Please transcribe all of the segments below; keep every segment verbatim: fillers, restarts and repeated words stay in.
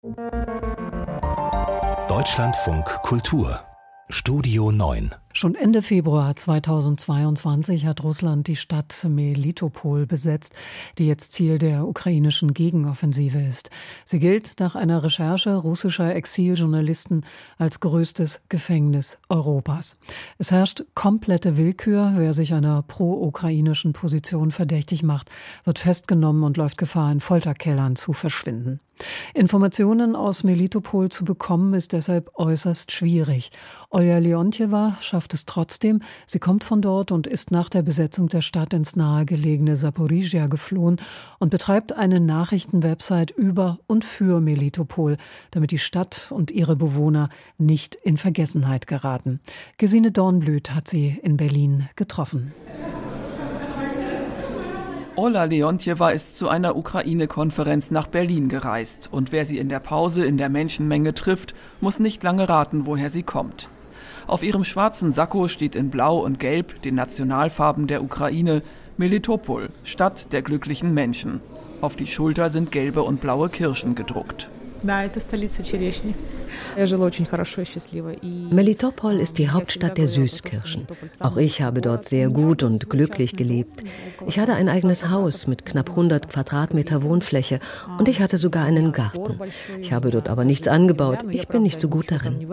Deutschlandfunk Kultur Studio neun. Schon Ende Februar zweitausendzweiundzwanzig hat Russland die Stadt Melitopol besetzt, die jetzt Ziel der ukrainischen Gegenoffensive ist. Sie gilt nach einer Recherche russischer Exiljournalisten als größtes Gefängnis Europas. Es herrscht komplette Willkür. Wer sich einer pro-ukrainischen Position verdächtig macht, wird festgenommen und läuft Gefahr, in Folterkellern zu verschwinden. Informationen aus Melitopol zu bekommen, ist deshalb äußerst schwierig. Olja Leontjewa schafft es trotzdem. Sie kommt von dort und ist nach der Besetzung der Stadt ins nahegelegene Saporizhia geflohen und betreibt eine Nachrichtenwebsite über und für Melitopol, damit die Stadt und ihre Bewohner nicht in Vergessenheit geraten. Gesine Dornblüt hat sie in Berlin getroffen. Olja Leontjewa ist zu einer Ukraine-Konferenz nach Berlin gereist. Und wer sie in der Pause in der Menschenmenge trifft, muss nicht lange raten, woher sie kommt. Auf ihrem schwarzen Sakko steht in Blau und Gelb, den Nationalfarben der Ukraine, Melitopol, Stadt der glücklichen Menschen. Auf die Schulter sind gelbe und blaue Kirschen gedruckt. Melitopol ist die Hauptstadt der Süßkirschen. Auch ich habe dort sehr gut und glücklich gelebt. Ich hatte ein eigenes Haus mit knapp hundert Quadratmeter Wohnfläche und ich hatte sogar einen Garten. Ich habe dort aber nichts angebaut. Ich bin nicht so gut darin.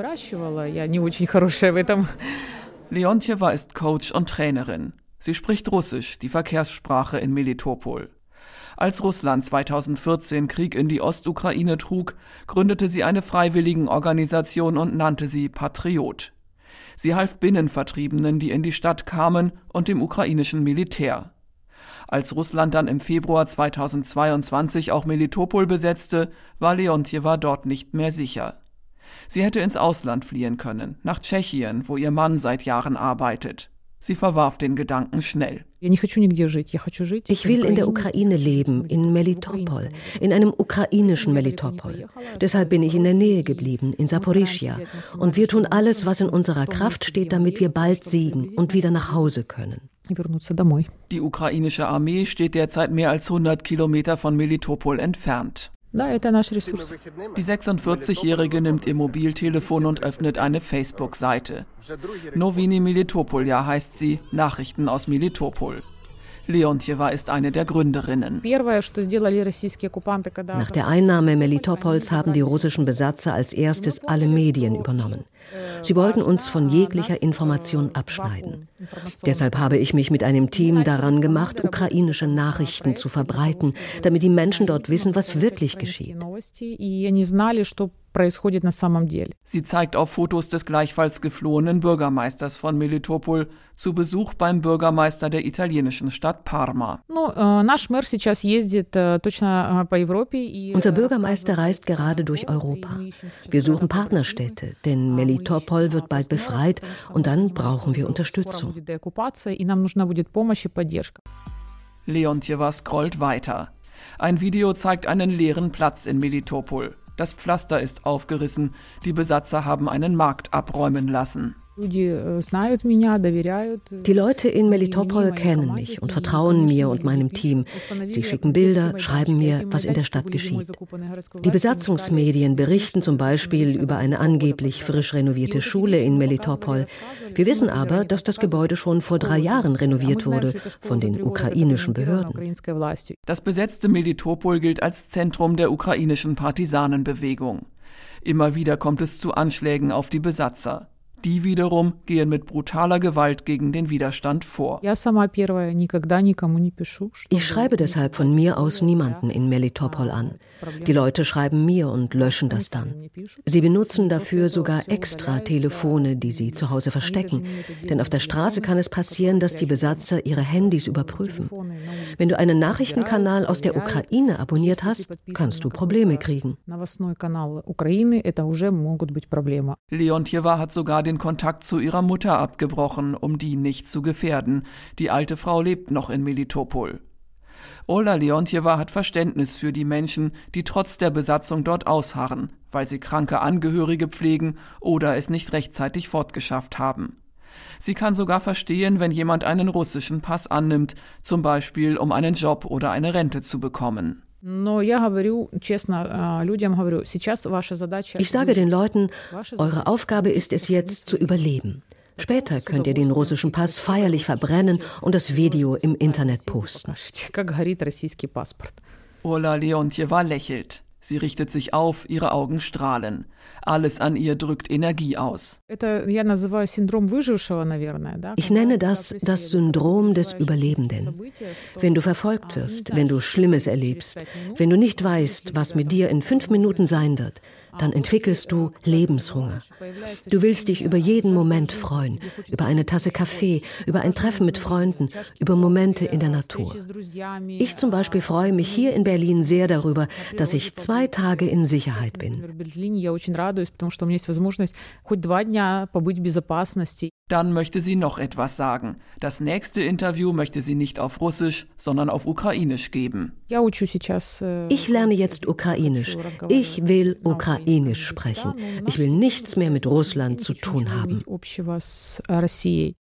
Leontjewa ist Coach und Trainerin. Sie spricht Russisch, die Verkehrssprache in Melitopol. Als Russland zweitausendvierzehn Krieg in die Ostukraine trug, gründete sie eine Freiwilligenorganisation und nannte sie Patriot. Sie half Binnenvertriebenen, die in die Stadt kamen, und dem ukrainischen Militär. Als Russland dann im Februar zweitausendzweiundzwanzig auch Melitopol besetzte, war Leontjewa dort nicht mehr sicher. Sie hätte ins Ausland fliehen können, nach Tschechien, wo ihr Mann seit Jahren arbeitet. Sie verwarf den Gedanken schnell. Ich will in der Ukraine leben, in Melitopol, in einem ukrainischen Melitopol. Deshalb bin ich in der Nähe geblieben, in Saporizhia. Und wir tun alles, was in unserer Kraft steht, damit wir bald siegen und wieder nach Hause können. Die ukrainische Armee steht derzeit mehr als hundert Kilometer von Melitopol entfernt. Die sechsundvierzigjährige nimmt ihr Mobiltelefon und öffnet eine Facebook-Seite. Noviny Melitopolja heißt sie, Nachrichten aus Melitopol. Leontjewa ist eine der Gründerinnen. Nach der Einnahme Melitopols haben die russischen Besatzer als erstes alle Medien übernommen. Sie wollten uns von jeglicher Information abschneiden. Deshalb habe ich mich mit einem Team daran gemacht, ukrainische Nachrichten zu verbreiten, damit die Menschen dort wissen, was wirklich geschieht. Sie zeigt auf Fotos des gleichfalls geflohenen Bürgermeisters von Melitopol zu Besuch beim Bürgermeister der italienischen Stadt Parma. Unser Bürgermeister reist gerade durch Europa. Wir suchen Partnerstädte, denn Melitopol wird bald befreit und dann brauchen wir Unterstützung. Leontjewa scrollt weiter. Ein Video zeigt einen leeren Platz in Melitopol. Das Pflaster ist aufgerissen, die Besatzer haben einen Markt abräumen lassen. Die Leute in Melitopol kennen mich und vertrauen mir und meinem Team. Sie schicken Bilder, schreiben mir, was in der Stadt geschieht. Die Besatzungsmedien berichten zum Beispiel über eine angeblich frisch renovierte Schule in Melitopol. Wir wissen aber, dass das Gebäude schon vor drei Jahren renoviert wurde von den ukrainischen Behörden. Das besetzte Melitopol gilt als Zentrum der ukrainischen Partisanenbewegung. Immer wieder kommt es zu Anschlägen auf die Besatzer. Die wiederum gehen mit brutaler Gewalt gegen den Widerstand vor. Ich schreibe deshalb von mir aus niemanden in Melitopol an. Die Leute schreiben mir und löschen das dann. Sie benutzen dafür sogar extra Telefone, die sie zu Hause verstecken. Denn auf der Straße kann es passieren, dass die Besatzer ihre Handys überprüfen. Wenn du einen Nachrichtenkanal aus der Ukraine abonniert hast, kannst du Probleme kriegen. Leontjewa hat sogar den Kontakt zu ihrer Mutter abgebrochen, um die nicht zu gefährden. Die alte Frau lebt noch in Melitopol. Olja Leontjewa hat Verständnis für die Menschen, die trotz der Besatzung dort ausharren, weil sie kranke Angehörige pflegen oder es nicht rechtzeitig fortgeschafft haben. Sie kann sogar verstehen, wenn jemand einen russischen Pass annimmt, zum Beispiel um einen Job oder eine Rente zu bekommen. Ich sage den Leuten, eure Aufgabe ist es jetzt zu überleben. Später könnt ihr den russischen Pass feierlich verbrennen und das Video im Internet posten. Orla Leontjewa lächelt. Sie richtet sich auf, ihre Augen strahlen. Alles an ihr drückt Energie aus. Ich nenne das das Syndrom des Überlebenden. Wenn du verfolgt wirst, wenn du Schlimmes erlebst, wenn du nicht weißt, was mit dir in fünf Minuten sein wird, dann entwickelst du Lebenshunger. Du willst dich über jeden Moment freuen, über eine Tasse Kaffee, über ein Treffen mit Freunden, über Momente in der Natur. Ich zum Beispiel freue mich hier in Berlin sehr darüber, dass ich zwei Tage in Sicherheit bin. Dann möchte sie noch etwas sagen. Das nächste Interview möchte sie nicht auf Russisch, sondern auf Ukrainisch geben. Ich lerne jetzt Ukrainisch. Ich will Ukrainisch sprechen. Ich will nichts mehr mit Russland zu tun haben.